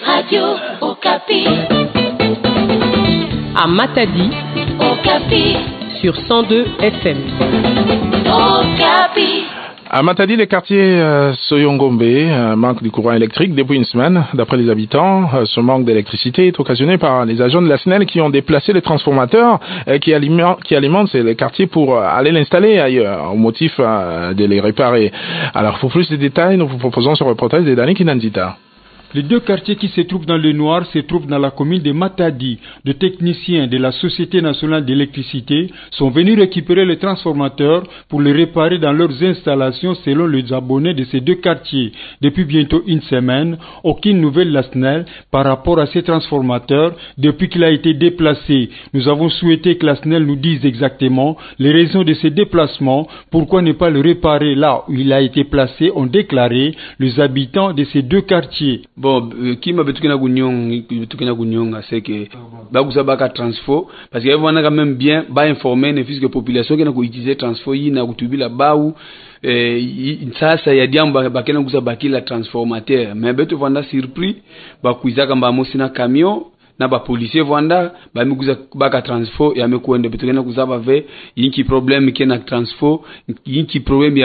Radio Okapi. À Matadi, Okapi. Sur 102 FM. Okapi. À Matadi, le quartier Soyongombe manque du courant électrique depuis une semaine. D'après les habitants, ce manque d'électricité est occasionné par les agents de la SNEL qui ont déplacé les transformateurs qui alimentent les quartiers pour aller l'installer ailleurs, au motif de les réparer. Alors, pour plus de détails, nous vous proposons ce reportage de Dani Kinanzita. Les deux quartiers qui se trouvent dans le noir se trouvent dans la commune de Matadi. Des techniciens de la Société nationale d'électricité sont venus récupérer les transformateurs pour les réparer dans leurs installations selon les abonnés de ces deux quartiers. Depuis bientôt une semaine, aucune nouvelle de la SNEL par rapport à ces transformateurs depuis qu'il a été déplacé. Nous avons souhaité que la SNEL nous dise exactement les raisons de ces déplacements, pourquoi ne pas le réparer là où il a été placé, ont déclaré les habitants de ces deux quartiers. Bon, kima betukina gunyonga c'est que bagusa baka transfo parce que on a quand même bien ba informer ne puisque population qui na utiliser transfo yi na kutubila bau sasa ya diamba bakena gusa bakila transformateur mais betu vanda surpris bakuiza kamba mosina camion na ba policier vanda ba miguza baka transfo ya mekwende betukena kuzaba ve yinki problème kena transfo yinki problème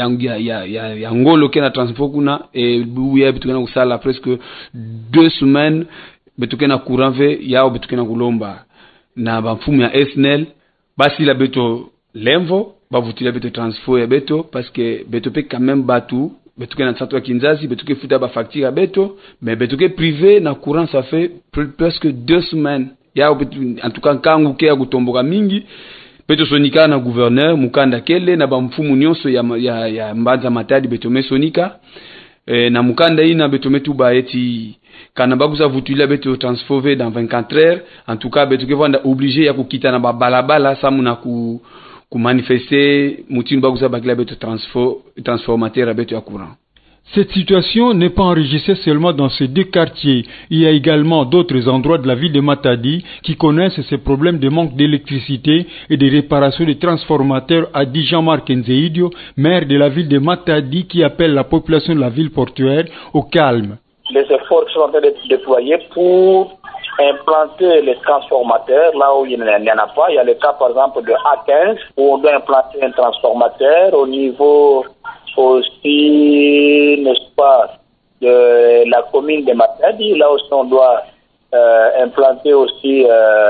ya ngolo kena transfo kuna buya betukena kusala presque 2 semaines betukena courant ve yao betukena kulomba na ba mfumu ya SNEL basi la beto lemvo ba vutila beto transfo ya beto parce que beto pe quand même batu betuke na centre Kinzazi betuke futa ba facture à beto mais betuke privé na courant ça fait presque 2 semaines ya en tout cas kangu ke ya kutomboka mingi beto sonika na gouverneur mukanda kele na ba mfumu nyonso ya Mbanza Matadi beto mesonika na mukanda ina beto metu ba eti kana baguza vutula beto transfové dans 24 heures en tout cas betuke vanda obligé ya kukita na ba balabala samu na ku manifester mutinu baguza bakila beto transformateur beto ya courant. Cette situation n'est pas enregistrée seulement dans ces deux quartiers. Il y a également d'autres endroits de la ville de Matadi qui connaissent ces problèmes de manque d'électricité et de réparation des transformateurs, a dit Jean-Marc Nzeidio, maire de la ville de Matadi, qui appelle la population de la ville portuaire au calme. Les efforts qui sont en train d'être déployés pour implanter les transformateurs là où il n'y en a pas. Il y a le cas par exemple de A15 où on doit implanter un transformateur au niveau aussi, n'est-ce pas, de la commune de Matadi. Là aussi on doit implanter aussi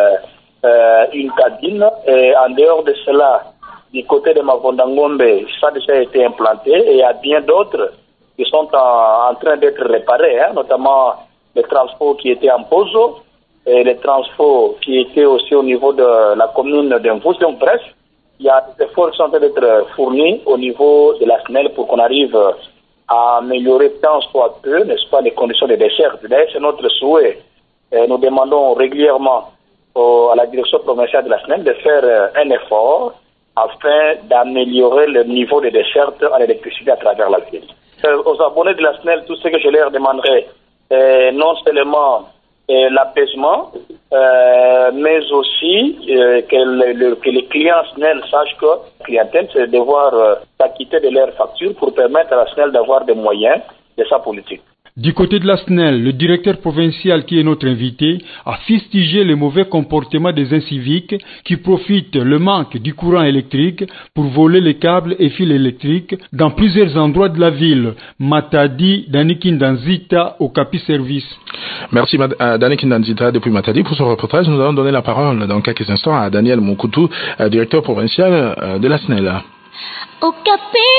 une cabine. Et en dehors de cela, du côté de Mavondangombe, ça a déjà été implanté et il y a bien d'autres qui sont en train d'être réparés, notamment les transports qui étaient en Pozo et les transports qui étaient aussi au niveau de la commune d'Infous. Donc bref, il y a des efforts qui sont en train d'être fournis au niveau de la SNEL pour qu'on arrive à améliorer tant soit peu, n'est-ce pas, les conditions de desserte. D'ailleurs, c'est notre souhait. Nous demandons régulièrement à la direction provinciale de la SNEL de faire un effort afin d'améliorer le niveau de desserte en électricité à travers la ville. Aux abonnés de la SNEL, tout ce que je leur demanderai, non seulement l'apaisement, mais aussi que les clients SNEL sachent que la clientèle, c'est de devoir s'acquitter de leurs factures pour permettre à la SNEL d'avoir des moyens de sa politique. Du côté de la SNEL, le directeur provincial qui est notre invité a fustigé le mauvais comportement des inciviques qui profitent le manque du courant électrique pour voler les câbles et fils électriques dans plusieurs endroits de la ville. Matadi, Dani Kindanzita, Okapi Service. Merci Dani Kindanzita depuis Matadi pour ce reportage. Nous allons donner la parole dans quelques instants à Daniel Moukoutou, directeur provincial de la SNEL. Okapi.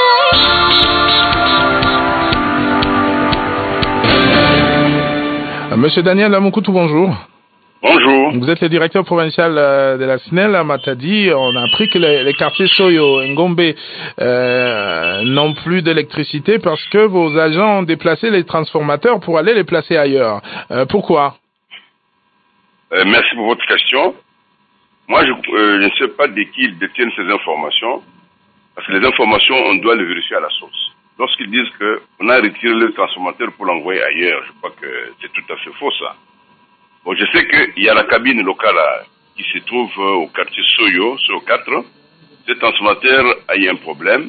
Monsieur Daniel Moukoutou, bonjour. Bonjour. Vous êtes le directeur provincial de la SNEL à Matadi. On a appris que les quartiers Soyo et Ngombe n'ont plus d'électricité parce que vos agents ont déplacé les transformateurs pour aller les placer ailleurs. Pourquoi? Merci pour votre question. Moi, je ne sais pas de qui ils détiennent ces informations, parce que les informations, on doit les vérifier à la source. Lorsqu'ils disent qu'on a retiré le transformateur pour l'envoyer ailleurs, je crois que c'est tout à fait faux, ça. Bon, je sais qu'il y a la cabine locale qui se trouve au quartier Soyo, sur 4. Ce transformateur a eu un problème.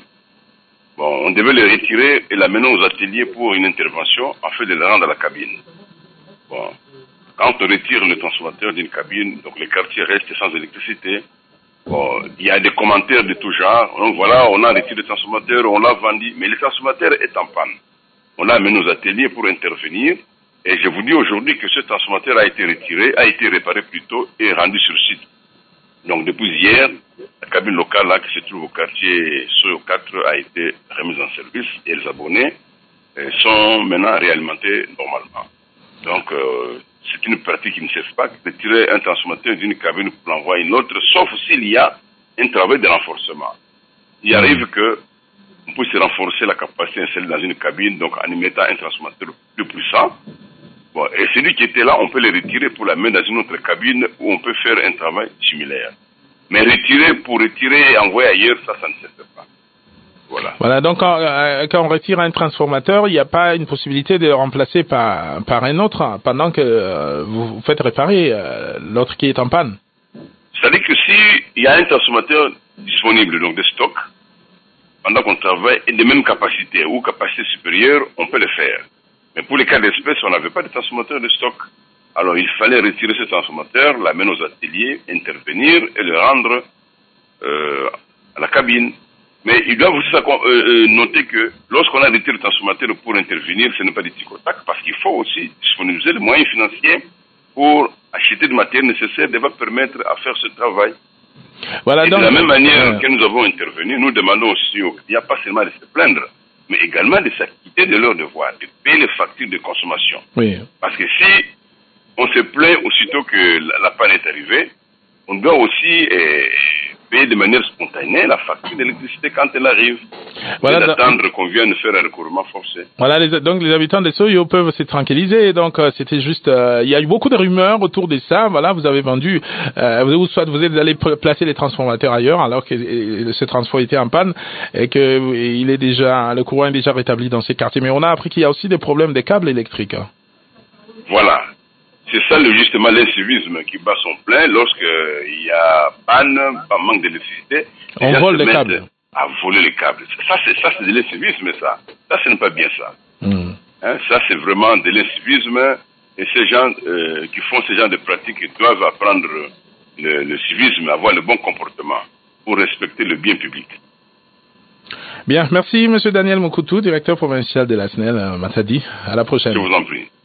Bon, on devait le retirer et l'amener aux ateliers pour une intervention afin de le rendre à la cabine. Bon. Quand on retire le transformateur d'une cabine, donc le quartier reste sans électricité. Bon, il y a des commentaires de tout genre. Donc voilà, on a retiré le transformateur, on l'a vendu, mais le transformateur est en panne. On a amené nos ateliers pour intervenir. Et je vous dis aujourd'hui que ce transformateur a été retiré, a été réparé plutôt et rendu sur site. Donc depuis hier, la cabine locale là qui se trouve au quartier Soyo 4 a été remise en service et les abonnés sont maintenant réalimentés normalement. Donc c'est une pratique qui ne cesse pas de tirer un transformateur d'une cabine pour l'envoyer à une autre, sauf s'il y a un travail de renforcement. Il arrive que on puisse renforcer la capacité installée dans une cabine, donc en y mettant un transformateur plus puissant. Bon, et celui qui était là, on peut le retirer pour la mettre dans une autre cabine où on peut faire un travail similaire. Mais retirer pour retirer et envoyer ailleurs, ça ne se fait pas. Voilà, donc quand on retire un transformateur, il n'y a pas une possibilité de le remplacer par un autre pendant que vous faites réparer l'autre qui est en panne. C'est-à-dire que s'il y a un transformateur disponible, donc de stock, pendant qu'on travaille, et de même capacité ou capacité supérieure, on peut le faire. Mais pour les cas d'espèce, on n'avait pas de transformateur de stock. Alors il fallait retirer ce transformateur, l'amener aux ateliers, intervenir et le rendre à la cabine. Mais ils doivent aussi noter que lorsqu'on a retiré le transformateur pour intervenir, ce n'est pas du tic-au-tac, parce qu'il faut aussi disponibiliser les moyens financiers pour acheter du matériel nécessaire qui va permettre à faire ce travail. Voilà, et donc, de la même manière que nous avons intervenu, nous demandons aussi aux clients pas seulement de se plaindre, mais également de s'acquitter de leurs devoirs, de payer les factures de consommation. Oui. Parce que si on se plaint aussitôt que la panne est arrivée, on doit aussi payer de manière spontanée la facture d'électricité quand elle arrive. Voilà, d'attendre qu'on vienne faire un recouvrement forcé. Voilà, donc les habitants de Soyo peuvent se tranquilliser. Donc c'était juste, il y a eu beaucoup de rumeurs autour de ça. Voilà, vous avez vendu, soit vous êtes allé placer les transformateurs ailleurs alors que ce transfo était en panne et que le courant est déjà rétabli dans ces quartiers. Mais on a appris qu'il y a aussi des problèmes des câbles électriques. Voilà. C'est ça justement l'incivisme qui bat son plein lorsqu'il y a panne, pas manque d'électricité. On vole les câbles. À voler les câbles. Ça c'est de l'incivisme, ça. Ça, ce n'est pas bien ça. Hein, ça, c'est vraiment de l'incivisme. Et ces gens qui font ce genre de pratiques doivent apprendre le civisme, avoir le bon comportement pour respecter le bien public. Bien, merci M. Daniel Moukoutou, directeur provincial de la SNEL Matadi. À la prochaine. Je vous en prie.